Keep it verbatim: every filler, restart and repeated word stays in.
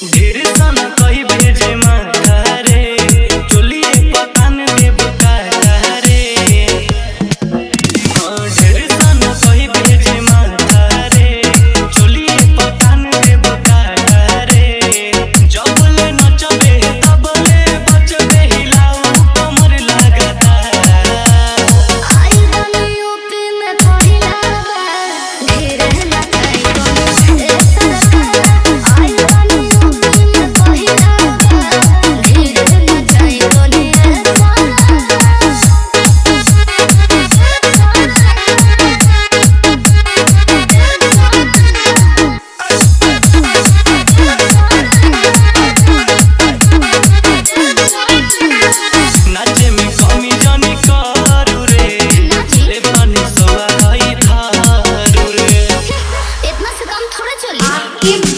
ढेर साना कही भेजे माता रे चोली पकान दे बुता रे ढेर साना कही भेजे माता रे चोली पकान दे बुता रे जबले नचबे तबले बचबे हिलाऊ कमर लगाता आई रानी यूपी में पहिला बार ढेर लगाई तो ए सरकार आई रानी यूपी में पहिला बार ढेर लगाई तो ए नाचे में कमी जानी करू रे ले पानी सोआ गई थारू रे इतना से काम थोड़ा चली